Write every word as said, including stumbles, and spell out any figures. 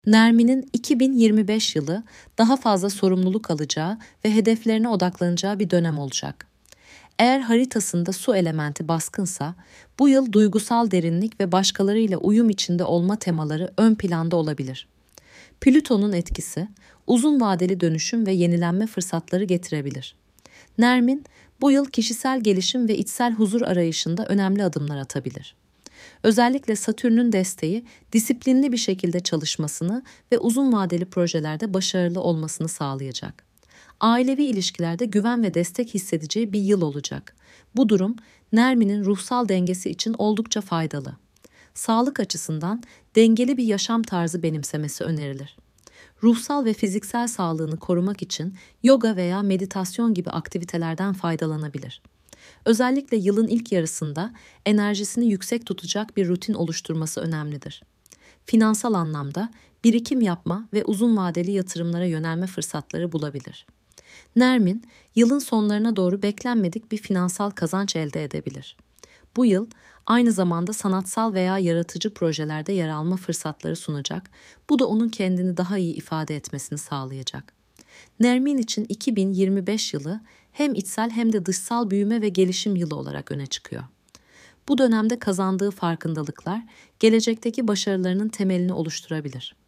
Nermin'in iki bin yirmi beş yılı daha fazla sorumluluk alacağı ve hedeflerine odaklanacağı bir dönem olacak. Eğer haritasında su elementi baskınsa, bu yıl duygusal derinlik ve başkalarıyla uyum içinde olma temaları ön planda olabilir. Plüton'un etkisi, uzun vadeli dönüşüm ve yenilenme fırsatları getirebilir. Nermin, bu yıl kişisel gelişim ve içsel huzur arayışında önemli adımlar atabilir. Özellikle Satürn'ün desteği disiplinli bir şekilde çalışmasını ve uzun vadeli projelerde başarılı olmasını sağlayacak. Ailevi ilişkilerde güven ve destek hissedeceği bir yıl olacak. Bu durum Nermin'in ruhsal dengesi için oldukça faydalı. Sağlık açısından dengeli bir yaşam tarzı benimsemesi önerilir. Ruhsal ve fiziksel sağlığını korumak için yoga veya meditasyon gibi aktivitelerden faydalanabilir. Özellikle yılın ilk yarısında enerjisini yüksek tutacak bir rutin oluşturması önemlidir. Finansal anlamda birikim yapma ve uzun vadeli yatırımlara yönelme fırsatları bulabilir. Nermin, yılın sonlarına doğru beklenmedik bir finansal kazanç elde edebilir. Bu yıl aynı zamanda sanatsal veya yaratıcı projelerde yer alma fırsatları sunacak, bu da onun kendini daha iyi ifade etmesini sağlayacak. Nermin için iki bin yirmi beş yılı hem içsel hem de dışsal büyüme ve gelişim yılı olarak öne çıkıyor. Bu dönemde kazandığı farkındalıklar gelecekteki başarılarının temelini oluşturabilir.